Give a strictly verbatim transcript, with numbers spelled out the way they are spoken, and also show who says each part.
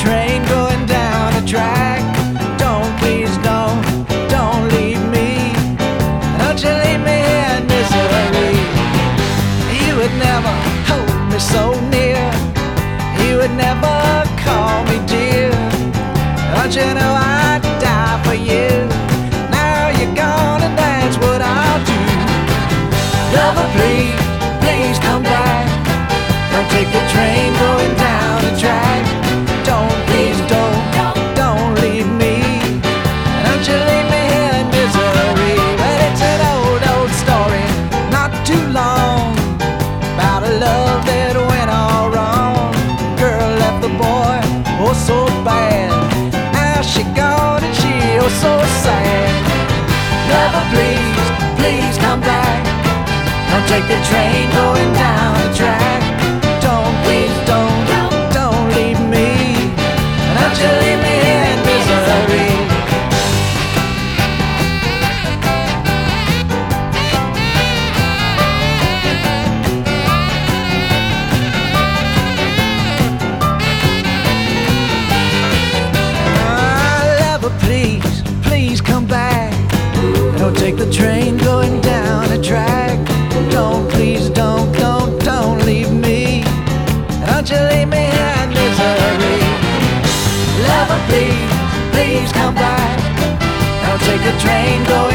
Speaker 1: train going down the track. Don't, please don't, don't leave me. Don't you leave me in misery. You would never hold me so near. You would never call me dear. Don't you know I'd die for you. Now you're gone and that's what I'll do. Lover, please, please come back. Don't take the train going down the track. Don't, please don't, don't leave me. Don't you leave me here in misery. Well, it's an old, old story, not too long, about a love that went all wrong. Girl left the boy, oh so bad. Now she gone and she oh so sad. Lover, please, please come back. Don't take the train going down the track. Don't, please don't, don't leave me. Don't you leave me in misery. Please, please come back. Don't take the train going down the track. Don't, please don't, don't, don't leave me. Don't you leave me in misery. Lover, please, please come back. Don't take the train going